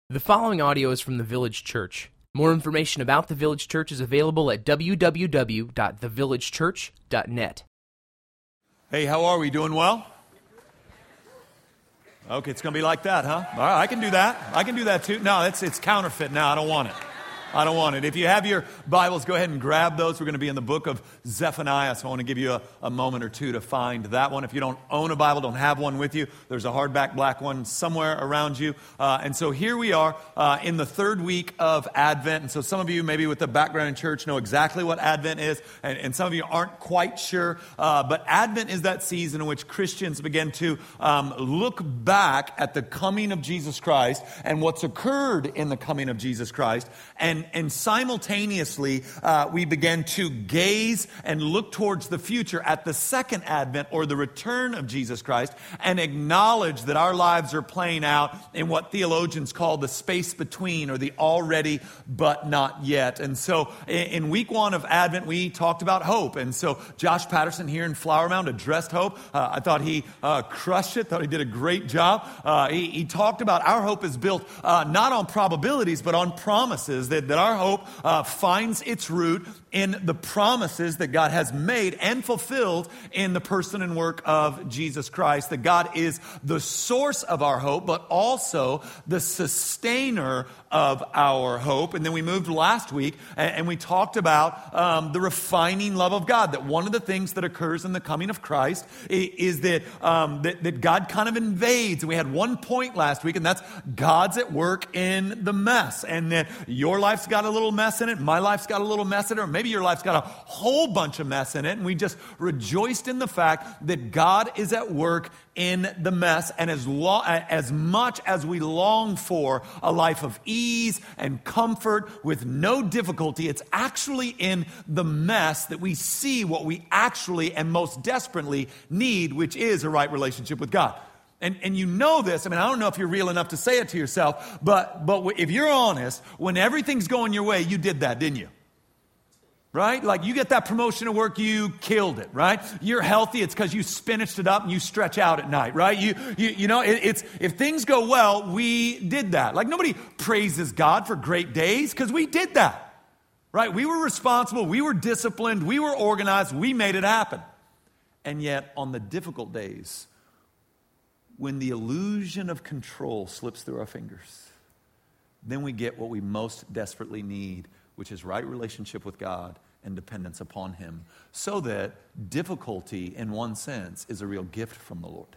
The following audio is from the Village Church. More information about the Village Church is available at www.thevillagechurch.net. Hey, how are we? Doing well? Okay, it's going to be like that, huh? All right, I can do that. I can do that too. No, it's counterfeit now. I don't want it. I don't want it. If you have your Bibles, go ahead and grab those. We're going to be in the book of Zephaniah, so I want to give you a moment or two to find that one. If you don't own a Bible, don't have one with you, there's a hardback black one somewhere around you. And so here we are in the third week of Advent. And so some of you, maybe with a background in church, know exactly what Advent is, and some of you aren't quite sure. But Advent is that season in which Christians begin to look back at the coming of Jesus Christ and what's occurred in the coming of Jesus Christ, and simultaneously, we began to gaze and look towards the future at the second advent or the return of Jesus Christ and acknowledge that our lives are playing out in what theologians call the space between or the already but not yet. And so in week one of Advent, we talked about hope. And so Josh Patterson here in Flower Mound addressed hope. I thought he crushed it, thought he did a great job. He talked about our hope is built not on probabilities but on promises, that our hope finds its root in the promises that God has made and fulfilled in the person and work of Jesus Christ. That God is the source of our hope, but also the sustainer of our hope. And then we moved last week and we talked about the refining love of God. That one of the things that occurs in the coming of Christ is that God kind of invades. And we had one point last week, and that's God's at work in the mess. And that your life's got a little mess in it, my life's got a little mess in it, or maybe your life's got a whole bunch of mess in it. And we just rejoiced in the fact that God is at work in the mess. And as much as we long for a life of ease and comfort with no difficulty, it's actually in the mess that we see what we actually and most desperately need, which is a right relationship with God. And you know this. I mean, I don't know if you're real enough to say it to yourself, but if you're honest, when everything's going your way, you did that, didn't you? Right? Like you get that promotion at work, you killed it, right? You're healthy, it's because you spinached it up and you stretch out at night, right? You know, it's if things go well, we did that. Like nobody praises God for great days because we did that, right? We were responsible, we were disciplined, we were organized, we made it happen. And yet on the difficult days, when the illusion of control slips through our fingers, then we get what we most desperately need, which is right relationship with God and dependence upon Him, so that difficulty, in one sense, is a real gift from the Lord.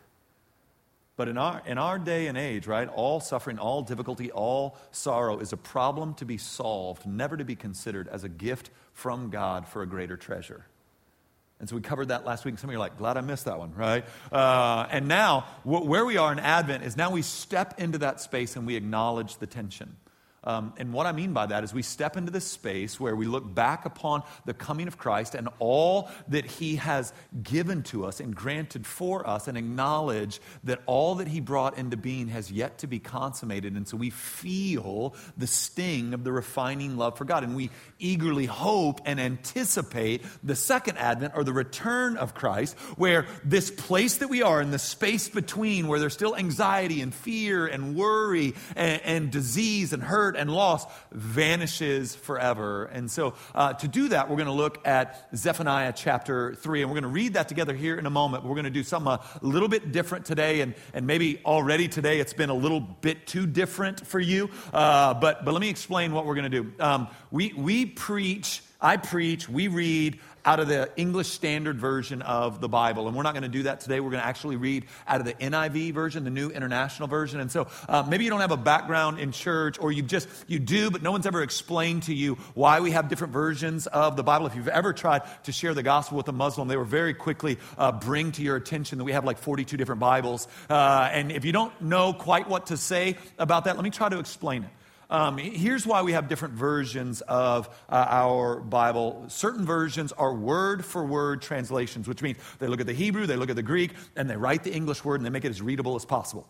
But in our day and age, right, all suffering, all difficulty, all sorrow is a problem to be solved, never to be considered as a gift from God for a greater treasure. And so we covered that last week. Some of you are like, glad I missed that one, right? And now, where we are in Advent is now we step into that space and we acknowledge the tension. And what I mean by that is we step into this space where we look back upon the coming of Christ and all that He has given to us and granted for us, and acknowledge that all that He brought into being has yet to be consummated. And so we feel the sting of the refining love for God. And we eagerly hope and anticipate the second advent or the return of Christ, where this place that we are in the space between, where there's still anxiety and fear and worry and disease and hurt and loss, vanishes forever. And so to do that, we're going to look at Zephaniah chapter 3, and we're going to read that together here in a moment. We're going to do something a little bit different today, and maybe already today it's been a little bit too different for you, but let me explain what we're going to do. I preach, we read out of the English Standard Version of the Bible. And we're not going to do that today. We're going to actually read out of the NIV version, the New International Version. And so maybe you don't have a background in church, or you do, but no one's ever explained to you why we have different versions of the Bible. If you've ever tried to share the gospel with a Muslim, they will very quickly bring to your attention that we have like 42 different Bibles. And if you don't know quite what to say about that, let me try to explain it. Here's why we have different versions of our Bible. Certain versions are word-for-word translations, which means they look at the Hebrew, they look at the Greek, and they write the English word, and they make it as readable as possible.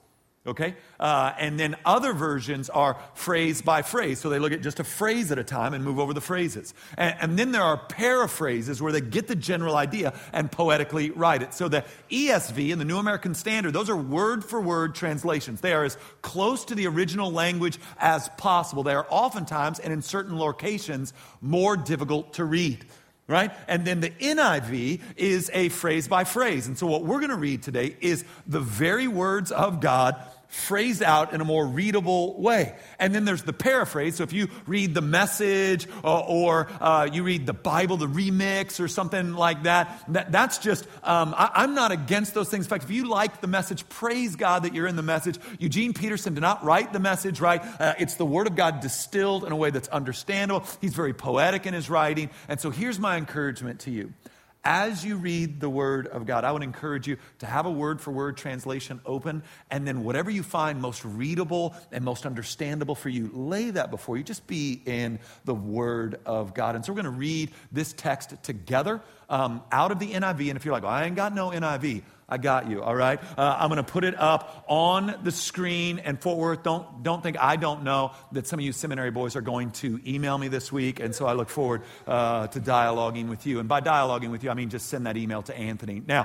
Okay? And then other versions are phrase by phrase. So they look at just a phrase at a time and move over the phrases. And then there are paraphrases where they get the general idea and poetically write it. So the ESV and the New American Standard, those are word for word translations. They are as close to the original language as possible. They are oftentimes, and in certain locations, more difficult to read. Right? And then the NIV is a phrase by phrase. And so what we're going to read today is the very words of God phrased out in a more readable way. And then there's the paraphrase. So if you read the Message or you read the Bible, the Remix or something like that's just, I'm not against those things. In fact, if you like the Message, praise God that you're in the Message. Eugene Peterson did not write the Message, right? It's the Word of God distilled in a way that's understandable. He's very poetic in his writing. And so here's my encouragement to you. As you read the Word of God, I would encourage you to have a word-for-word translation open, and then whatever you find most readable and most understandable for you, lay that before you. Just be in the Word of God. And so we're going to read this text together out of the NIV. And if you're like, well, I ain't got no NIV, I got you, all right? I'm going to put it up on the screen. And Fort Worth, don't think I don't know that some of you seminary boys are going to email me this week. And so I look forward to dialoguing with you. And by dialoguing with you, I mean just send that email to Anthony. Now,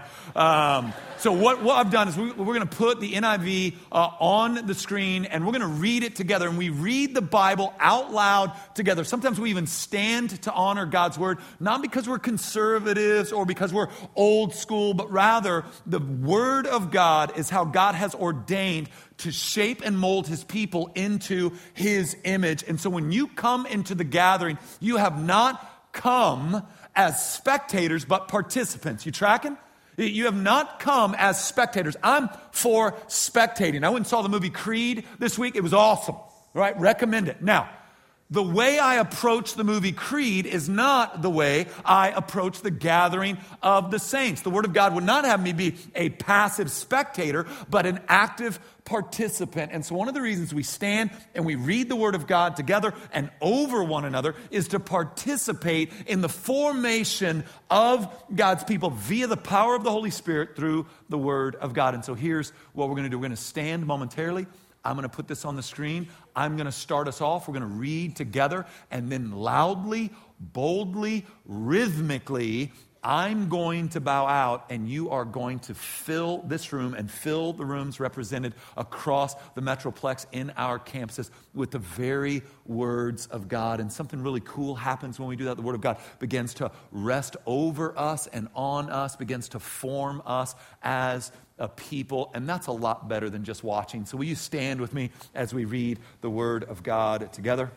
so what I've done is we're going to put the NIV on the screen, and we're going to read it together. And we read the Bible out loud together. Sometimes we even stand to honor God's Word, not because we're conservatives or because we're old school, but rather the Word of God is how God has ordained to shape and mold His people into His image. And so when you come into the gathering, you have not come as spectators, but participants. You tracking? You have not come as spectators. I'm for spectating. I went and saw the movie Creed this week. It was awesome, right? Recommend it. Now, the way I approach the movie Creed is not the way I approach the gathering of the saints. The Word of God would not have me be a passive spectator, but an active participant. And so one of the reasons we stand and we read the Word of God together and over one another is to participate in the formation of God's people via the power of the Holy Spirit through the Word of God. And so here's what we're going to do. We're going to stand momentarily. I'm going to put this on the screen. I'm going to start us off. We're going to read together, and then loudly, boldly, rhythmically, I'm going to bow out, and you are going to fill this room and fill the rooms represented across the Metroplex in our campuses with the very words of God. And something really cool happens when we do that. The Word of God begins to rest over us and on us, begins to form us as a people, and that's a lot better than just watching. So will you stand with me as we read the Word of God together?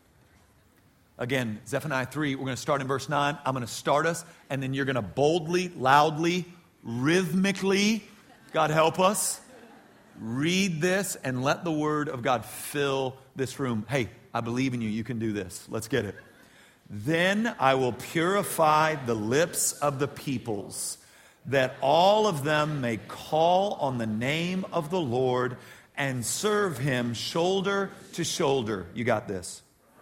Again, Zephaniah 3, we're going to start in verse 9. I'm going to start us, and then you're going to boldly, loudly, rhythmically, God help us, read this and let the Word of God fill this room. Hey, I believe in you. You can do this. Let's get it. Then I will purify the lips of the peoples, that all of them may call on the name of the Lord and serve Him shoulder to shoulder. You got this.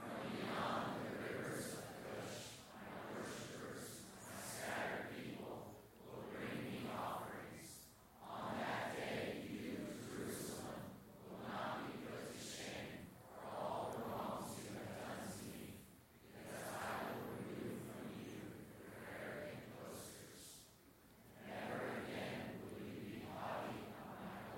Holy.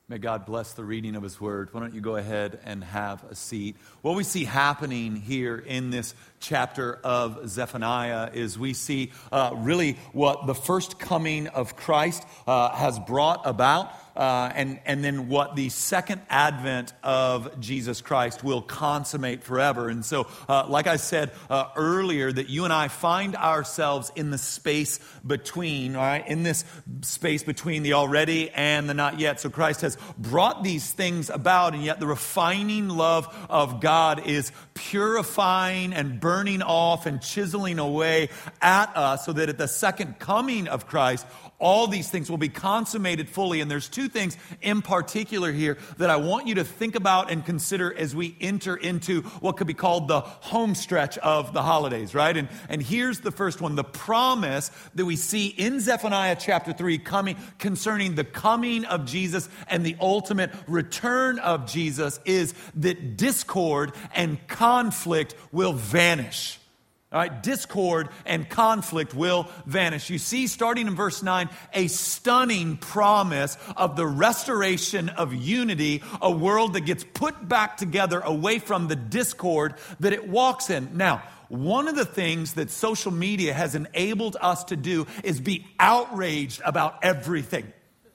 May God bless the reading of His Word. Why don't you go ahead and have a seat? What we see happening here in this chapter of Zephaniah is we see really what the first coming of Christ has brought about. And then what the second advent of Jesus Christ will consummate forever. And so, like I said earlier, that you and I find ourselves in the space between, all right, in this space between the already and the not yet. So Christ has brought these things about, and yet the refining love of God is purifying and burning off and chiseling away at us, so that at the second coming of Christ, all these things will be consummated fully. And there's two things in particular here that I want you to think about and consider as we enter into what could be called the home stretch of the holidays, right? And here's the first one. The promise that we see in Zephaniah chapter 3 concerning the coming of Jesus and the ultimate return of Jesus is that discord and conflict will vanish. All right, discord and conflict will vanish. You see, starting in verse 9, a stunning promise of the restoration of unity, a world that gets put back together away from the discord that it walks in. Now, one of the things that social media has enabled us to do is be outraged about everything.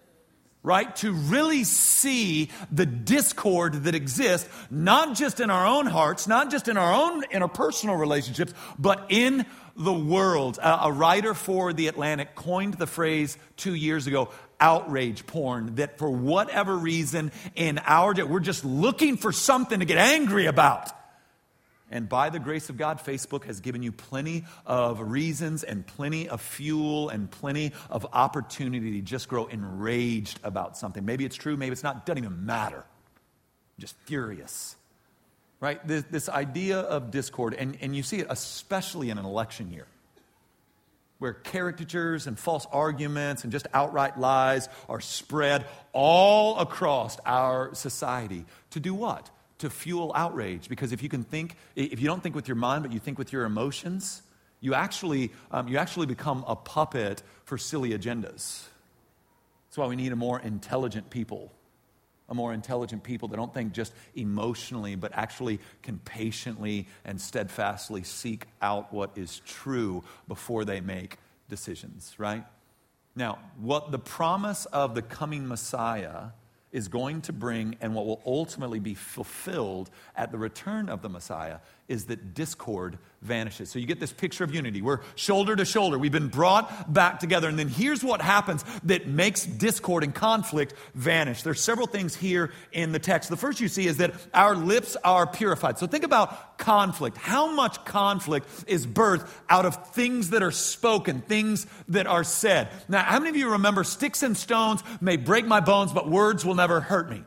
Right? To really see the discord that exists, not just in our own hearts, not just in our own interpersonal relationships, but in the world. A writer for The Atlantic coined the phrase 2 years ago, outrage porn, that for whatever reason in our day, we're just looking for something to get angry about. And by the grace of God, Facebook has given you plenty of reasons and plenty of fuel and plenty of opportunity to just grow enraged about something. Maybe it's true, maybe it's not. It doesn't even matter. I'm just furious. Right? This idea of discord, and you see it especially in an election year, where caricatures and false arguments and just outright lies are spread all across our society. To do what? To fuel outrage. Because if you don't think with your mind, but you think with your emotions, you actually become a puppet for silly agendas. That's why we need a more intelligent people that don't think just emotionally, but actually can patiently and steadfastly seek out what is true before they make decisions, right? Now, what the promise of the coming Messiah is going to bring, and what will ultimately be fulfilled at the return of the Messiah, is that discord vanishes. So you get this picture of unity. We're shoulder to shoulder. We've been brought back together. And then here's what happens that makes discord and conflict vanish. There's several things here in the text. The first you see is that our lips are purified. So think about conflict. How much conflict is birthed out of things that are spoken, things that are said? Now, how many of you remember sticks and stones may break my bones, but words will never hurt me?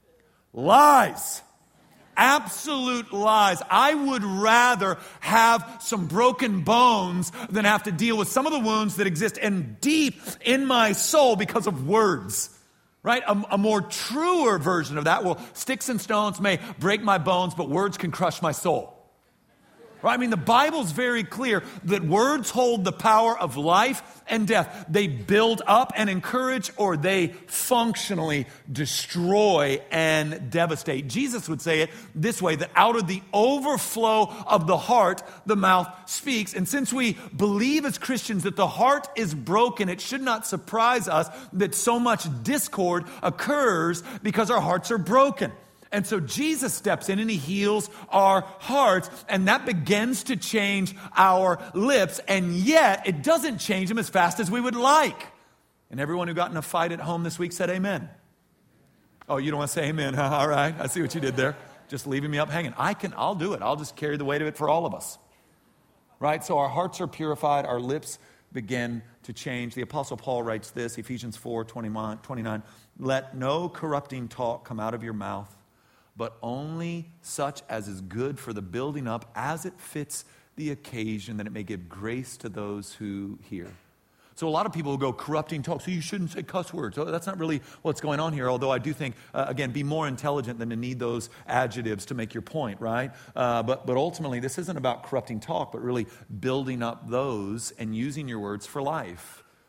Lies. Absolute lies. I would rather have some broken bones than have to deal with some of the wounds that exist and deep in my soul because of words. Right? A more truer version of that. Well, sticks and stones may break my bones, but words can crush my soul. Right? I mean, the Bible's very clear that words hold the power of life and death. They build up and encourage, or they functionally destroy and devastate. Jesus would say it this way, that out of the overflow of the heart, the mouth speaks. And since we believe as Christians that the heart is broken, it should not surprise us that so much discord occurs because our hearts are broken. And so Jesus steps in and He heals our hearts, and that begins to change our lips, and yet it doesn't change them as fast as we would like. And everyone who got in a fight at home this week said amen. Oh, you don't want to say amen, huh? All right, I see what you did there. Just leaving me up hanging. I'll do it. I'll just carry the weight of it for all of us. Right? So our hearts are purified, our lips begin to change. The Apostle Paul writes this, Ephesians 4:29, let no corrupting talk come out of your mouth, but only such as is good for the building up as it fits the occasion, that it may give grace to those who hear. So a lot of people will go corrupting talk, so you shouldn't say cuss words. So that's not really what's going on here, although I do think, again, be more intelligent than to need those adjectives to make your point, right? But ultimately, this isn't about corrupting talk, but really building up those and using your words for life.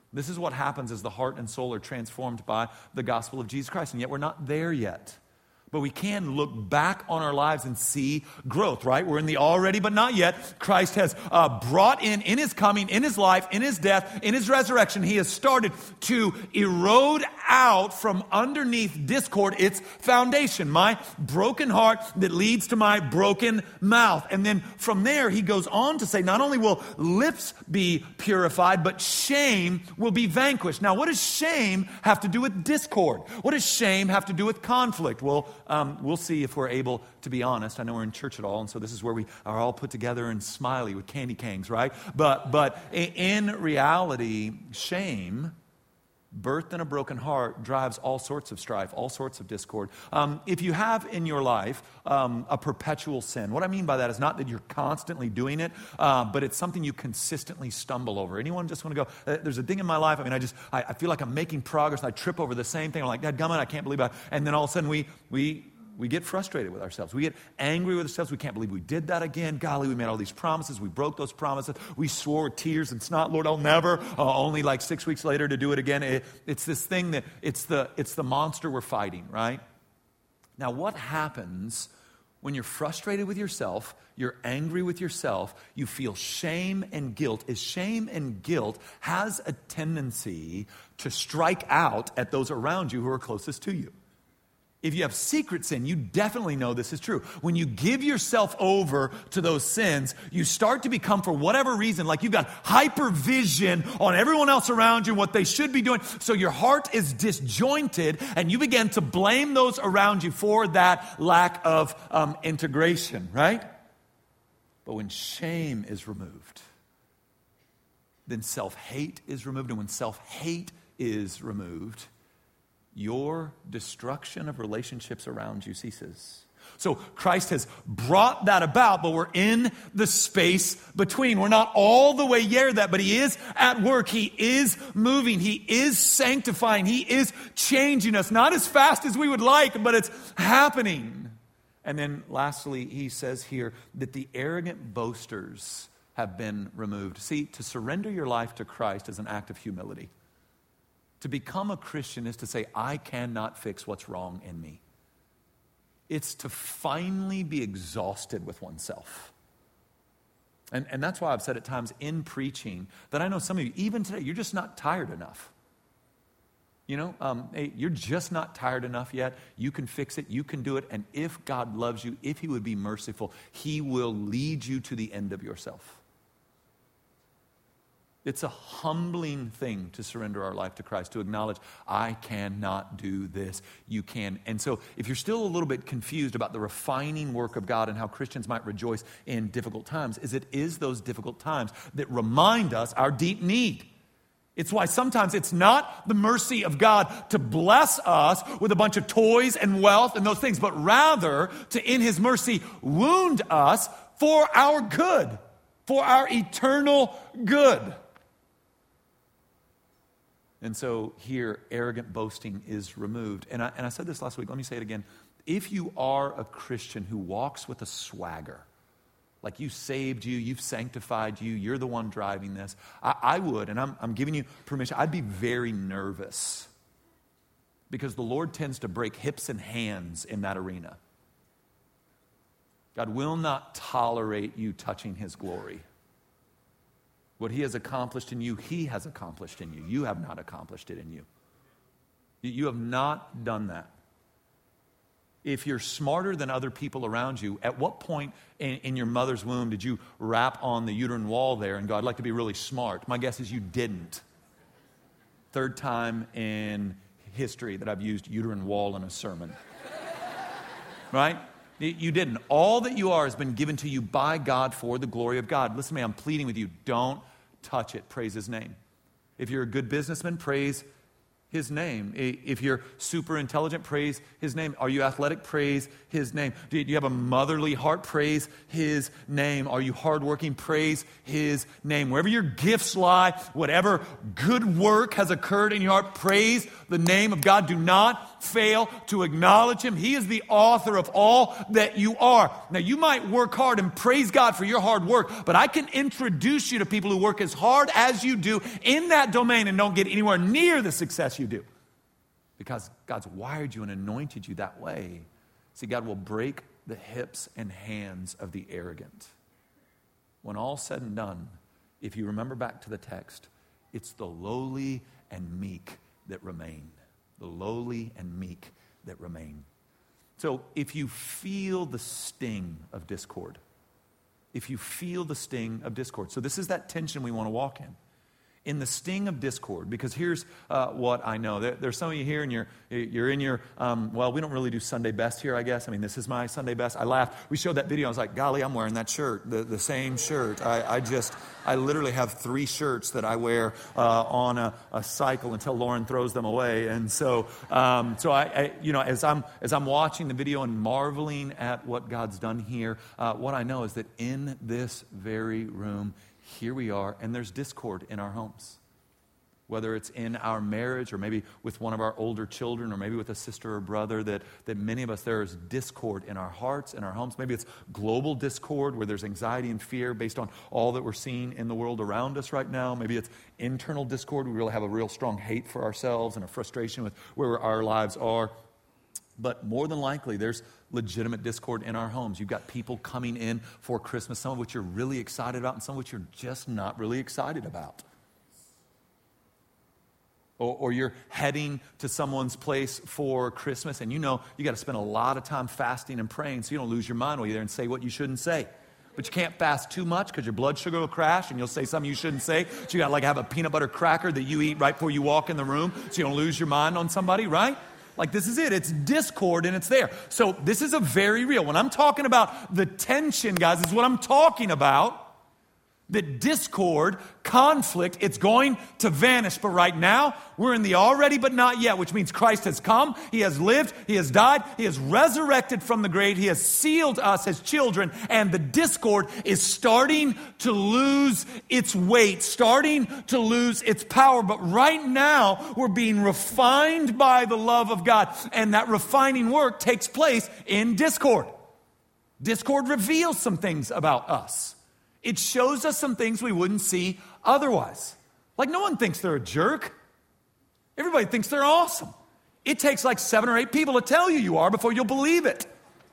This is what happens as the heart and soul are transformed by the gospel of Jesus Christ. And yet we're not there yet. But we can look back on our lives and see growth, right? We're in the already but not yet. Christ has brought in his coming, in his life, in his death, in his resurrection. He has started to erode out from underneath discord its foundation. My broken heart that leads to my broken mouth. And then from there, he goes on to say, not only will lips be purified, but shame will be vanquished. Now, what does shame have to do with discord? What does shame have to do with conflict? Well, we'll see if we're able to be honest. I know we're in church at all, and so this is where we are all put together and smiley with candy canes, right? But in reality, shame, birthed in a broken heart, drives all sorts of strife, all sorts of discord. If you have in your life a perpetual sin, what I mean by that is not that you're constantly doing it, but it's something you consistently stumble over. Anyone just want to go, there's a thing in my life, I feel like I'm making progress, and I trip over the same thing. I'm like, dadgummit, I can't believe it. And then all of a sudden we get frustrated with ourselves. We get angry with ourselves. We can't believe we did that again. Golly, we made all these promises. We broke those promises. We swore with tears and snot, Lord, I'll never. Only like 6 weeks later to do it again. It's this thing that it's the monster we're fighting, right? Now, what happens when you're frustrated with yourself, you're angry with yourself, you feel shame and guilt, is shame and guilt has a tendency to strike out at those around you who are closest to you. If you have secret sin, you definitely know this is true. When you give yourself over to those sins, you start to become, for whatever reason, like you've got hypervision on everyone else around you and what they should be doing. So your heart is disjointed, and you begin to blame those around you for that lack of integration, right? But when shame is removed, then self-hate is removed. And when self-hate is removed, your destruction of relationships around you ceases. So Christ has brought that about, but we're in the space between. We're not all the way near that, but he is at work. He is moving. He is sanctifying. He is changing us, not as fast as we would like, but it's happening. And then lastly, he says here that the arrogant boasters have been removed. See, to surrender your life to Christ is an act of humility. To become a Christian is to say, I cannot fix what's wrong in me. It's to finally be exhausted with oneself. And that's why I've said at times in preaching that I know some of you, even today, you're just not tired enough. Hey, you're just not tired enough yet. You can fix it. You can do it. And if God loves you, if he would be merciful, he will lead you to the end of yourself. It's a humbling thing to surrender our life to Christ, to acknowledge, I cannot do this. You can. And so if you're still a little bit confused about the refining work of God and how Christians might rejoice in difficult times, it is those difficult times that remind us our deep need. It's why sometimes it's not the mercy of God to bless us with a bunch of toys and wealth and those things, but rather to, in his mercy, wound us for our good, for our eternal good. And so here, arrogant boasting is removed. And I said this last week, let me say it again. If you are a Christian who walks with a swagger, like you saved you, you've sanctified you, you're the one driving this, I would, and I'm giving you permission, I'd be very nervous. Because the Lord tends to break hips and hands in that arena. God will not tolerate you touching his glory. What he has accomplished in you, he has accomplished in you. You have not accomplished it in you. You have not done that. If you're smarter than other people around you, at what point in your mother's womb did you rap on the uterine wall there and go, I'd like to be really smart? My guess is you didn't. Third time in history that I've used uterine wall in a sermon. Right? You didn't. All that you are has been given to you by God for the glory of God. Listen to me, I'm pleading with you. Don't touch it. Praise his name. If you're a good businessman, praise His name. If you're super intelligent, praise His name. Are you athletic? Praise His name. Do you have a motherly heart? Praise His name. Are you hardworking? Praise His name. Wherever your gifts lie, whatever good work has occurred in your heart, praise the name of God. Do not fail to acknowledge Him. He is the author of all that you are. Now, you might work hard and praise God for your hard work, but I can introduce you to people who work as hard as you do in that domain and don't get anywhere near the success you do. Because God's wired you and anointed you that way. See, God will break the hips and hands of the arrogant. When all's said and done, if you remember back to the text, it's the lowly and meek that remain. The lowly and meek that remain. So if you feel the sting of discord, so this is that tension we want to walk in. In the sting of discord, because here's what I know. There's some of you here and you're in your, well, we don't really do Sunday best here, I guess. I mean, this is my Sunday best. I laughed. We showed that video. I was like, golly, I'm wearing that shirt, the same shirt. I literally have 3 shirts that I wear on a cycle until Lauren throws them away. And so I as I'm watching the video and marveling at what God's done here, what I know is that in this very room, here we are, and there's discord in our homes. Whether it's in our marriage or maybe with one of our older children or maybe with a sister or brother, that many of us, there is discord in our hearts, in our homes. Maybe it's global discord where there's anxiety and fear based on all that we're seeing in the world around us right now. Maybe it's internal discord. We really have a real strong hate for ourselves and a frustration with where our lives are. But more than likely, there's legitimate discord in our homes. You've got people coming in for Christmas, some of which you're really excited about and some of which you're just not really excited about. Or you're heading to someone's place for Christmas and you know you got to spend a lot of time fasting and praying so you don't lose your mind while you're there and say what you shouldn't say. But you can't fast too much because your blood sugar will crash and you'll say something you shouldn't say. So you got to have a peanut butter cracker that you eat right before you walk in the room so you don't lose your mind on somebody, right? Like this is it. It's discord and it's there. So this is a very real. When I'm talking about the tension, guys, this is what I'm talking about. That discord, conflict, it's going to vanish. But right now, we're in the already but not yet, which means Christ has come, He has lived, He has died, He has resurrected from the grave, He has sealed us as children, and the discord is starting to lose its weight, starting to lose its power. But right now, we're being refined by the love of God, and that refining work takes place in discord. Discord reveals some things about us. It shows us some things we wouldn't see otherwise. Like no one thinks they're a jerk. Everybody thinks they're awesome. It takes like 7 or 8 people to tell you are before you'll believe it.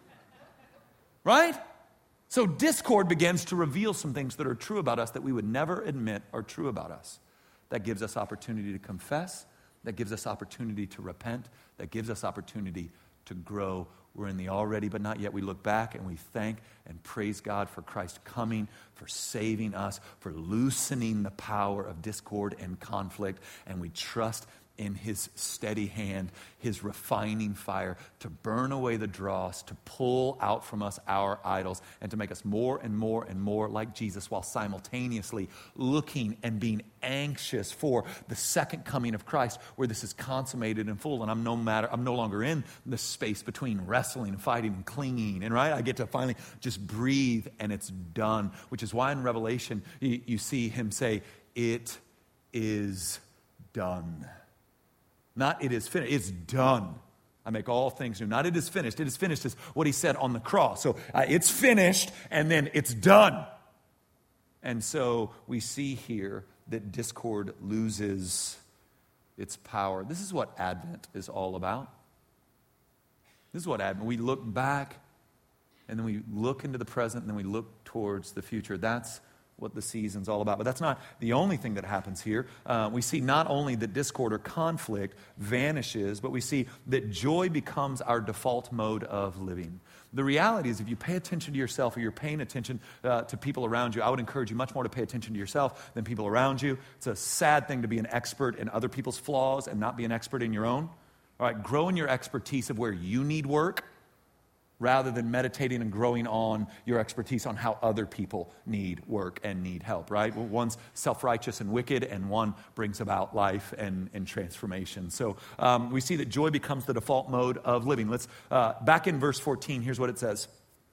Right? So discord begins to reveal some things that are true about us that we would never admit are true about us. That gives us opportunity to confess. That gives us opportunity to repent. That gives us opportunity to grow. We're in the already but not yet. We look back and we thank and praise God for Christ coming, for saving us, for loosening the power of discord and conflict. And we trust in His steady hand, His refining fire to burn away the dross, to pull out from us our idols, and to make us more and more and more like Jesus while simultaneously looking and being anxious for the second coming of Christ where this is consummated in full. And I'm no longer in the space between wrestling and fighting and clinging. And right, I get to finally just breathe and it's done, which is why in Revelation you see Him say, "It is done." Not it is finished, it's done. I make all things new. Not it is finished. It is finished is what He said on the cross. So it's finished and then it's done. And so we see here that discord loses its power. This is what Advent is all about. This is what Advent, we look back and then we look into the present and then we look towards the future. That's what the season's all about. But that's not the only thing that happens here. We see not only that discord or conflict vanishes, but we see that joy becomes our default mode of living. The reality is if you pay attention to yourself or you're paying attention to people around you, I would encourage you much more to pay attention to yourself than people around you. It's a sad thing to be an expert in other people's flaws and not be an expert in your own. All right, grow in your expertise of where you need work. rather than meditating and growing on your expertise on how other people need work and need help, right? One's self-righteous and wicked, and one brings about life and transformation. So we see that joy becomes the default mode of living. Let's back in verse 14, here's what it says.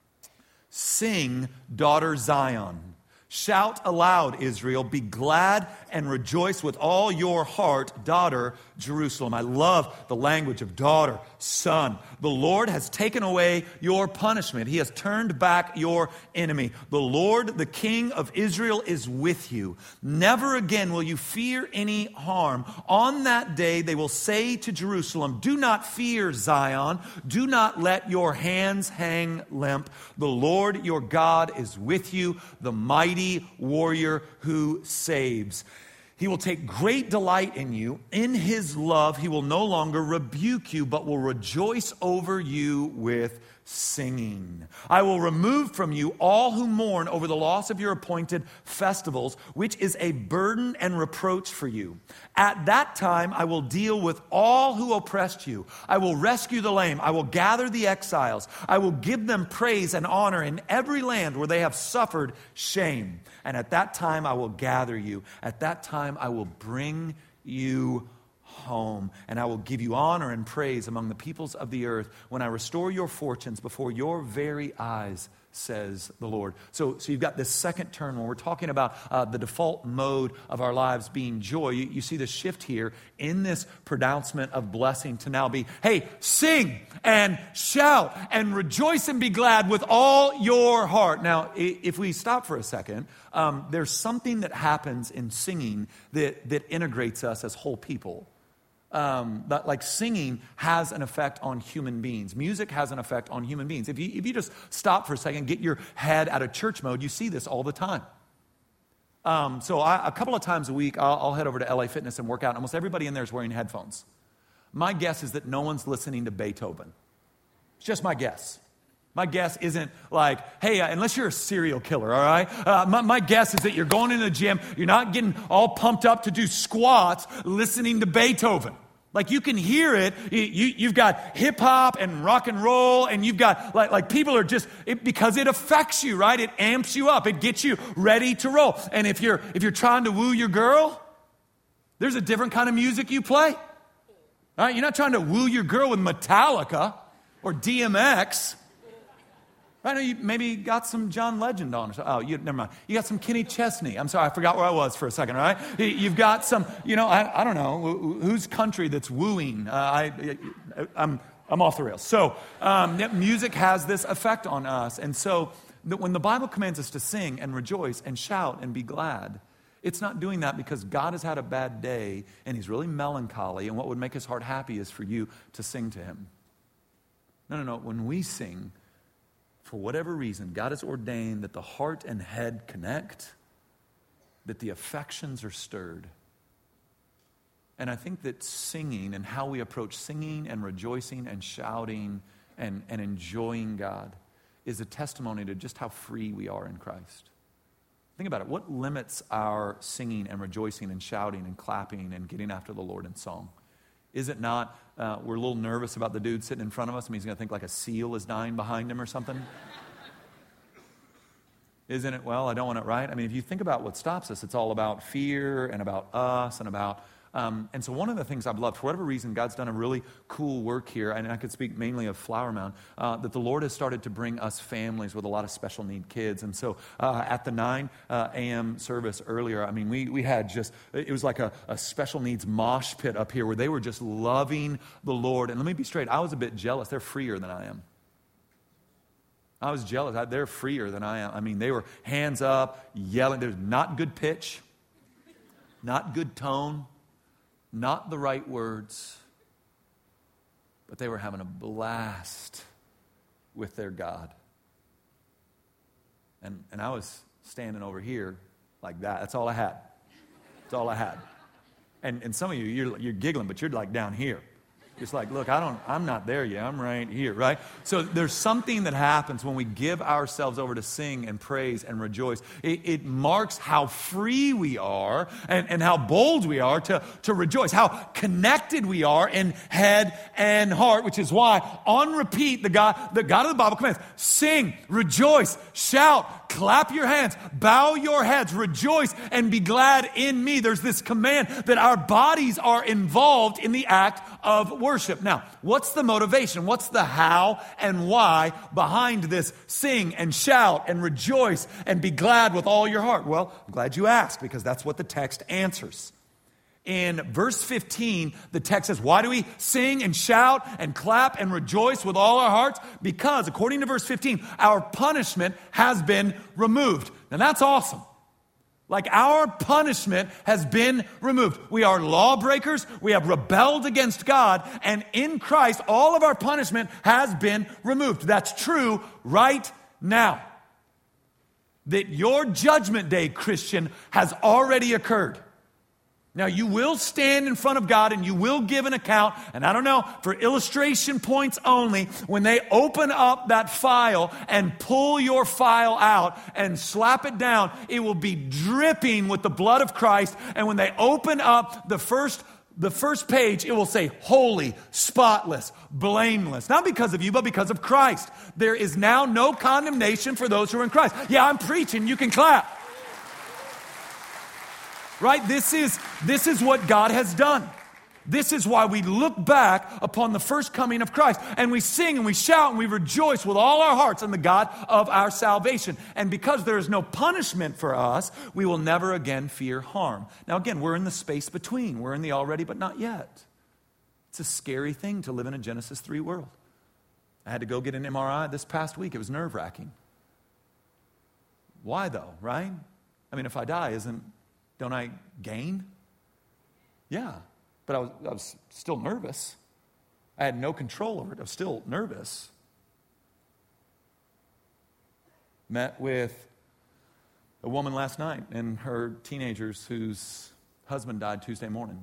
Sing, daughter Zion. Shout aloud, Israel. Be glad and rejoice with all your heart, daughter Jerusalem. I love the language of daughter, son. The Lord has taken away your punishment. He has turned back your enemy. The Lord, the King of Israel, is with you. Never again will you fear any harm. On that day they will say to Jerusalem, do not fear, Zion. Do not let your hands hang limp. The Lord your God is with you, the mighty warrior who saves. He will take great delight in you. In his love, he will no longer rebuke you, but will rejoice over you with singing. I will remove from you all who mourn over the loss of your appointed festivals, which is a burden and reproach for you. At that time, I will deal with all who oppressed you. I will rescue the lame. I will gather the exiles. I will give them praise and honor in every land where they have suffered shame. And at that time, I will gather you. At that time, I will bring you home, and I will give you honor and praise among the peoples of the earth when I restore your fortunes before your very eyes, says the Lord. So you've got this second turn when we're talking about the default mode of our lives being joy. You see the shift here in this pronouncement of blessing to now be, hey, sing and shout and rejoice and be glad with all your heart. Now, if we stop for a second, there's something that happens in singing that integrates us as whole people. Like singing has an effect on human beings. Music has an effect on human beings. If you just stop for a second, get your head out of church mode, you see this all the time. A couple of times a week, I'll head over to LA Fitness and work out. Almost everybody in there is wearing headphones. My guess is that no one's listening to Beethoven. It's just my guess. My guess isn't like, hey, unless you're a serial killer, all right? My guess is that you're going in the gym, you're not getting all pumped up to do squats listening to Beethoven. Like you can hear it. You've got hip hop and rock and roll, and you've got like people are just because it affects you, right? It amps you up. It gets you ready to roll. And if you're trying to woo your girl, there's a different kind of music you play. All right? You're not trying to woo your girl with Metallica or DMX. Right now, you maybe got some John Legend on. Never mind. You got some Kenny Chesney. I'm sorry, I forgot where I was for a second, all right? You've got some, I don't know, whose country that's wooing. I'm off the rails. So music has this effect on us. And so when the Bible commands us to sing and rejoice and shout and be glad, it's not doing that because God has had a bad day and he's really melancholy, and what would make his heart happy is for you to sing to him. No. When we sing, for whatever reason, God has ordained that the heart and head connect, that the affections are stirred. And I think that singing and how we approach singing and rejoicing and shouting and enjoying God is a testimony to just how free we are in Christ. Think about it. What limits our singing and rejoicing and shouting and clapping and getting after the Lord in song? Is it not, we're a little nervous about the dude sitting in front of us. I mean, he's going to think like a seal is dying behind him or something. Isn't it? Well, I don't want it, right? I mean, if you think about what stops us, it's all about fear and about us and about... and so one of the things I've loved, for whatever reason, God's done a really cool work here, and I could speak mainly of Flower Mound, that the Lord has started to bring us families with a lot of special need kids. And so at the 9 a.m. service earlier, I mean, we had just, it was like a special needs mosh pit up here where they were just loving the Lord. And let me be straight, I was a bit jealous. They're freer than I am. I was jealous. They're freer than I am. I mean, they were hands up, yelling. There's not good pitch, not good tone, not the right words, but they were having a blast with their God. And I was standing over here like that. That's all I had. That's all I had. And some of you, you're giggling, but you're like down here. It's like, look, I'm not there yet. I'm right here, right? So there's something that happens when we give ourselves over to sing and praise and rejoice. It marks how free we are and how bold we are to rejoice, how connected we are in head and heart, which is why on repeat, the God of the Bible commands, sing, rejoice, shout, clap your hands, bow your heads, rejoice, and be glad in me. There's this command that our bodies are involved in the act of worship. Now, what's the motivation? What's the how and why behind this sing and shout and rejoice and be glad with all your heart? Well, I'm glad you asked, because that's what the text answers. In verse 15, the text says, why do we sing and shout and clap and rejoice with all our hearts? Because, according to verse 15, our punishment has been removed. Now, that's awesome. Like, our punishment has been removed. We are lawbreakers. We have rebelled against God. And in Christ, all of our punishment has been removed. That's true right now. That your judgment day, Christian, has already occurred. Now, you will stand in front of God and you will give an account. And I don't know, for illustration points only, when they open up that file and pull your file out and slap it down, it will be dripping with the blood of Christ. And when they open up the first page, it will say holy, spotless, blameless. Not because of you, but because of Christ. There is now no condemnation for those who are in Christ. Yeah, I'm preaching. You can clap. Right? This is what God has done. This is why we look back upon the first coming of Christ, and we sing and we shout and we rejoice with all our hearts in the God of our salvation. And because there is no punishment for us, we will never again fear harm. Now again, we're in the space between. We're in the already but not yet. It's a scary thing to live in a Genesis 3 world. I had to go get an MRI this past week. It was nerve-wracking. Why though, right? I mean, if I die, don't I gain? Yeah, but I was still nervous. I had no control over it. I was still nervous. Met with a woman last night and her teenagers whose husband died Tuesday morning.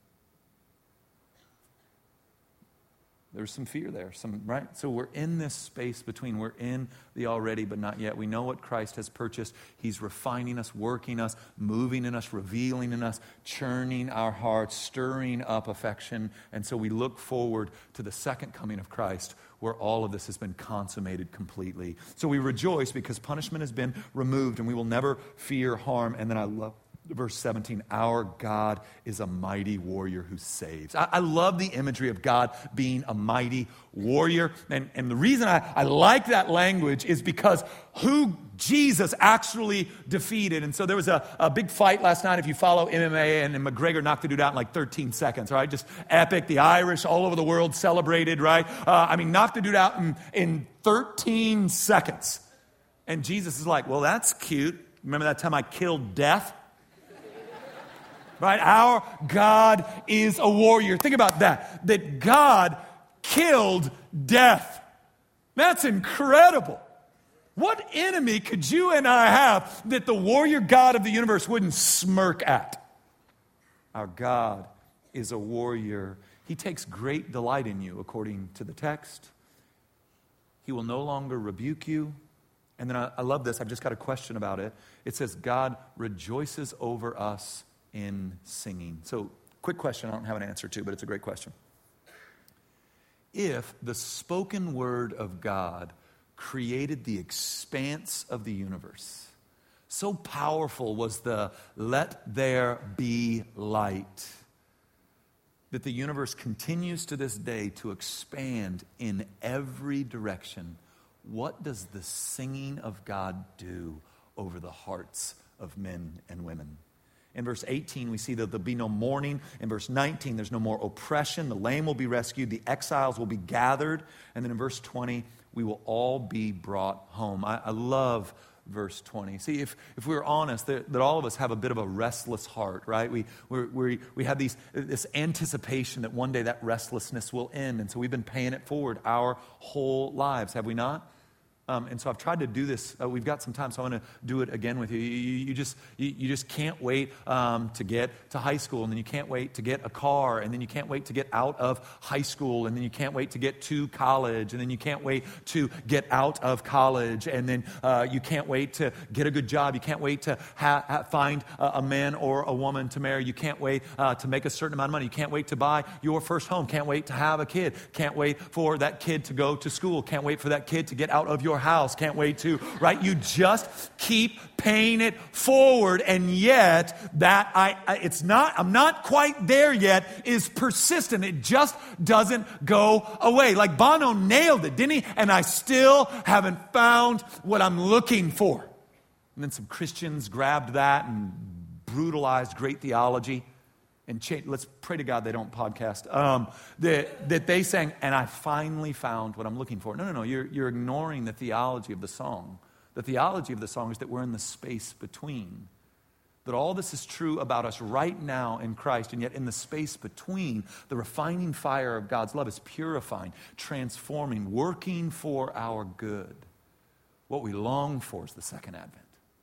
There's some fear there, right? So we're in this space between. We're in the already but not yet. We know what Christ has purchased. He's refining us, working us, moving in us, revealing in us, churning our hearts, stirring up affection. And so we look forward to the second coming of Christ, where all of this has been consummated completely. So we rejoice because punishment has been removed and we will never fear harm. And then I love verse 17, our God is a mighty warrior who saves. I love the imagery of God being a mighty warrior. And the reason I like that language is because who Jesus actually defeated. And so there was a big fight last night, if you follow MMA, and McGregor knocked the dude out in like 13 seconds, right? Just epic. The Irish all over the world celebrated, right? Knocked the dude out in 13 seconds. And Jesus is like, well, that's cute. Remember that time I killed death? Right? Our God is a warrior. Think about that God killed death. That's incredible. What enemy could you and I have that the warrior God of the universe wouldn't smirk at? Our God is a warrior. He takes great delight in you, according to the text. He will no longer rebuke you. And then I love this. I've just got a question about it. It says, God rejoices over us in singing. So, quick question I don't have an answer to, but it's a great question. If the spoken word of God created the expanse of the universe, so powerful was the let there be light, that the universe continues to this day to expand in every direction, what does the singing of God do over the hearts of men and women? In verse 18, we see that there'll be no mourning. In verse 19, there's no more oppression. The lame will be rescued. The exiles will be gathered. And then in verse 20, we will all be brought home. I love verse 20. See, if we're honest, that all of us have a bit of a restless heart, right? We have this anticipation that one day that restlessness will end. And so we've been paying it forward our whole lives, have we not? And so I've tried to do this. We've got some time, so I want to do it again with you. You just can't wait to get to high school, and then you can't wait to get a car, and then you can't wait to get out of high school, and then you can't wait to get to college, and then you can't wait to get out of college, and then you can't wait to get a good job. You can't wait to find a man or a woman to marry. You can't wait to make a certain amount of money. You can't wait to buy your first home. Can't wait to have a kid. Can't wait for that kid to go to school. Can't wait for that kid to get out of your house. Can't wait to, right? You just keep paying it forward, and yet that I'm not quite there yet is persistent. It just doesn't go away. Like Bono nailed it, didn't he? And I still haven't found what I'm looking for. And then some Christians grabbed that and brutalized great theology and changed. Let's pray to God they don't podcast. That they sang, and I finally found what I'm looking for. No. You're ignoring the theology of the song. The theology of the song is that we're in the space between. That all this is true about us right now in Christ, and yet in the space between, the refining fire of God's love is purifying, transforming, working for our good. What we long for is the second advent.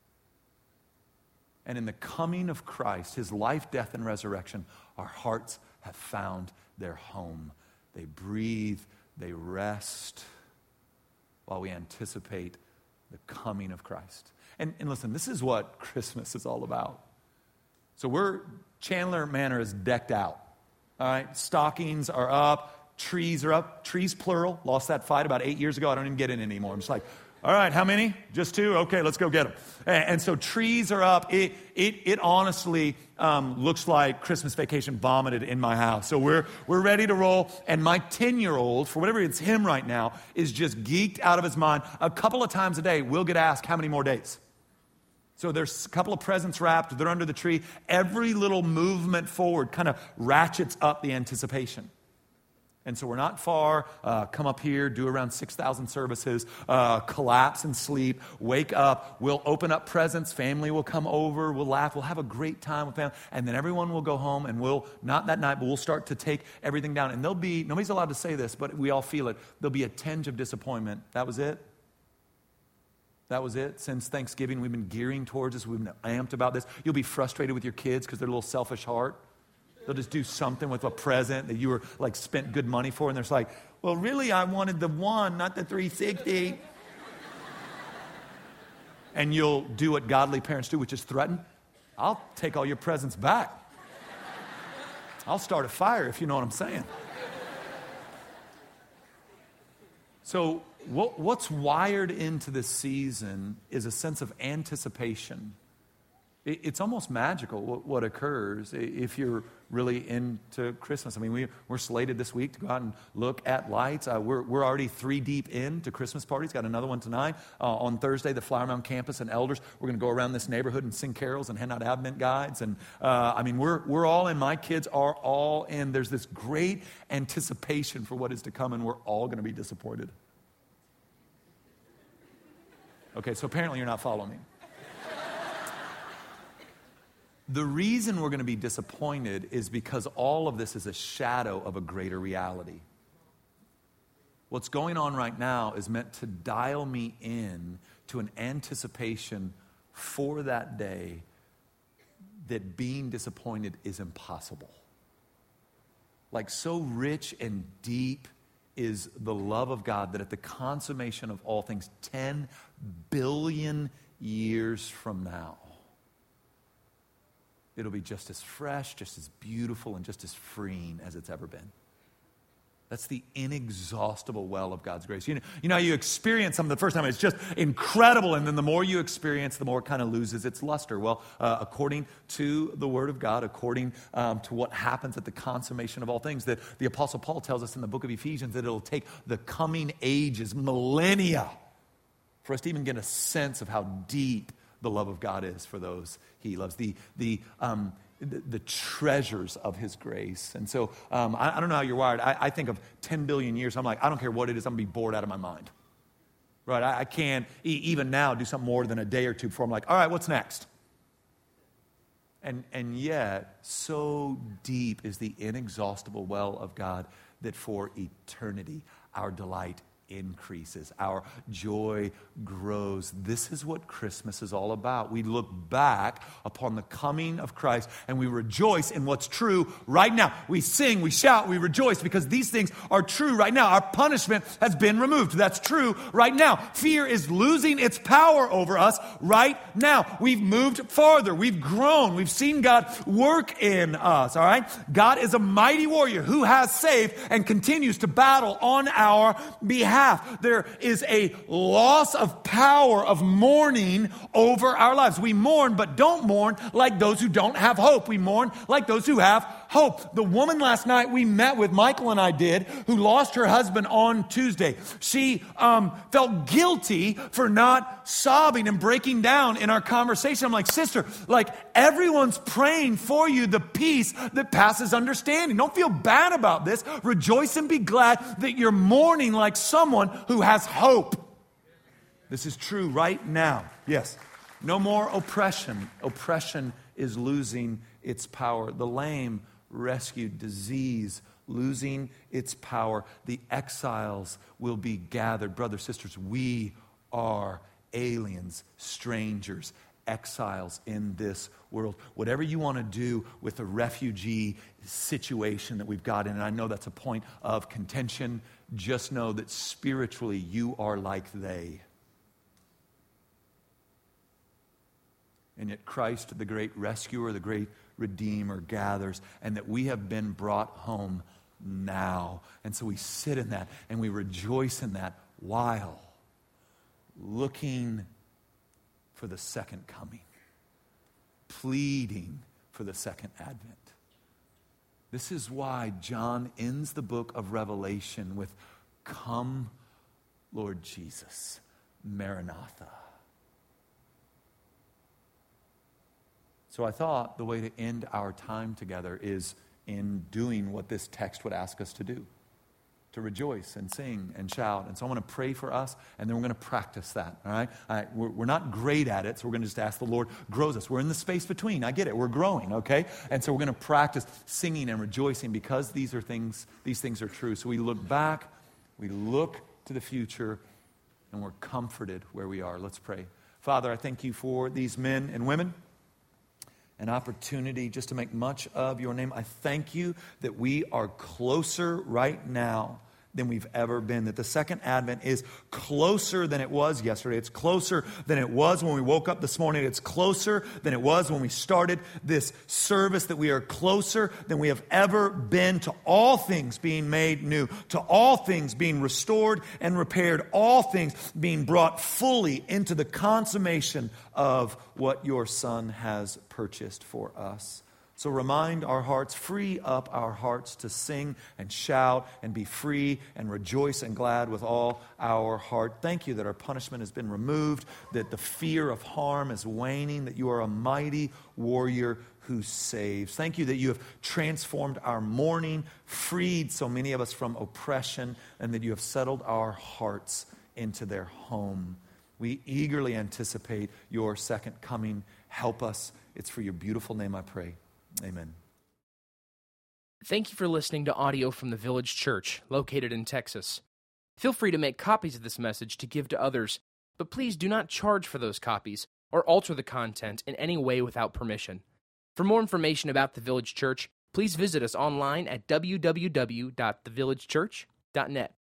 And in the coming of Christ, his life, death, and resurrection, our hearts have found their home. They breathe, they rest while we anticipate the coming of Christ. And listen, this is what Christmas is all about. So Chandler Manor is decked out. All right, stockings are up, trees are up, trees plural. Lost that fight about 8 years ago. I don't even get in anymore. I'm just like, all right, how many? Just 2? Okay, let's go get them. And so trees are up. It honestly looks like Christmas Vacation vomited in my house. So we're ready to roll. And my 10-year-old, for whatever it's him right now, is just geeked out of his mind. A couple of times a day, we'll get asked how many more days. So there's a couple of presents wrapped. They're under the tree. Every little movement forward kind of ratchets up the anticipation. And so we're not far. Come up here, do around 6,000 services, collapse and sleep, wake up. We'll open up presents. Family will come over. We'll laugh. We'll have a great time with family. And then everyone will go home, and we'll, not that night, but we'll start to take everything down. And nobody's allowed to say this, but we all feel it. There'll be a tinge of disappointment. That was it? That was it? Since Thanksgiving, we've been gearing towards this. We've been amped about this. You'll be frustrated with your kids because they're a little selfish heart. They'll just do something with a present that you were like spent good money for, and they're like, well, really, I wanted the one, not the 360. And you'll do what godly parents do, which is threaten. I'll take all your presents back. I'll start a fire, if you know what I'm saying. So what's wired into this season is a sense of anticipation. It's almost magical what occurs if you're really into Christmas. I mean, we're slated this week to go out and look at lights. We're already 3 deep into Christmas parties. Got another one tonight. On Thursday, the Flower Mound campus and elders, we're going to go around this neighborhood and sing carols and hand out Advent guides. And we're all in. My kids are all in. There's this great anticipation for what is to come, and we're all going to be disappointed. Okay, so apparently you're not following me. The reason we're going to be disappointed is because all of this is a shadow of a greater reality. What's going on right now is meant to dial me in to an anticipation for that day that being disappointed is impossible. Like, so rich and deep is the love of God that at the consummation of all things, 10 billion years from now, it'll be just as fresh, just as beautiful, and just as freeing as it's ever been. That's the inexhaustible well of God's grace. You know how you experience something the first time, it's just incredible, and then the more you experience, the more it kind of loses its luster. Well, according to the Word of God, according to what happens at the consummation of all things, that the Apostle Paul tells us in the book of Ephesians that it'll take the coming ages, millennia, for us to even get a sense of how deep the love of God is for those he loves, the treasures of his grace. And so I don't know how you're wired. I think of 10 billion years. I'm like, I don't care what it is. I'm going to be bored out of my mind. Right? I can't even now do something more than a day or two before I'm like, all right, what's next? And yet, so deep is the inexhaustible well of God that for eternity, our delight increases. Our joy grows. This is what Christmas is all about. We look back upon the coming of Christ and we rejoice in what's true right now. We sing, we shout, we rejoice because these things are true right now. Our punishment has been removed. That's true right now. Fear is losing its power over us right now. We've moved farther. We've grown. We've seen God work in us, all right? God is a mighty warrior who has saved and continues to battle on our behalf. There is a loss of power of mourning over our lives. We mourn, but don't mourn like those who don't have hope. We mourn like those who have hope. The woman last night we met with, Michael and I did, who lost her husband on Tuesday. She felt guilty for not sobbing and breaking down in our conversation. I'm like, sister, like everyone's praying for you the peace that passes understanding. Don't feel bad about this. Rejoice and be glad that you're mourning like someone who has hope. This is true right now. Yes. No more oppression. Oppression is losing its power. The lame rescued, disease losing its power. The exiles will be gathered. Brothers, sisters, we are aliens, strangers, exiles in this world. Whatever you want to do with the refugee situation that we've got in, and I know that's a point of contention, just know that spiritually you are like they. And yet Christ, the great rescuer, the great redeemer, gathers, and that we have been brought home now. And so we sit in that and we rejoice in that while looking for the second coming, pleading for the second advent. This is why John ends the book of Revelation with, "Come, Lord Jesus, Maranatha." So I thought the way to end our time together is in doing what this text would ask us to do, to rejoice and sing and shout. And so I want to pray for us, and then we're going to practice that, all right? We're not great at it, so we're going to just ask the Lord grows us. We're in the space between. I get it. We're growing, okay? And so we're going to practice singing and rejoicing because these things are true. So we look back, we look to the future, and we're comforted where we are. Let's pray. Father, I thank you for these men and women, an opportunity just to make much of your name. I thank you that we are closer right now than we've ever been, that the second advent is closer than it was yesterday. It's closer than it was when we woke up this morning. It's closer than it was when we started this service, that we are closer than we have ever been to all things being made new, to all things being restored and repaired, all things being brought fully into the consummation of what your Son has purchased for us. So remind our hearts, free up our hearts to sing and shout and be free and rejoice and glad with all our heart. Thank you that our punishment has been removed, that the fear of harm is waning, that you are a mighty warrior who saves. Thank you that you have transformed our mourning, freed so many of us from oppression, and that you have settled our hearts into their home. We eagerly anticipate your second coming. Help us. It's for your beautiful name I pray. Amen. Thank you for listening to audio from the Village Church, located in Texas. Feel free to make copies of this message to give to others, but please do not charge for those copies or alter the content in any way without permission. For more information about the Village Church, please visit us online at www.thevillagechurch.net.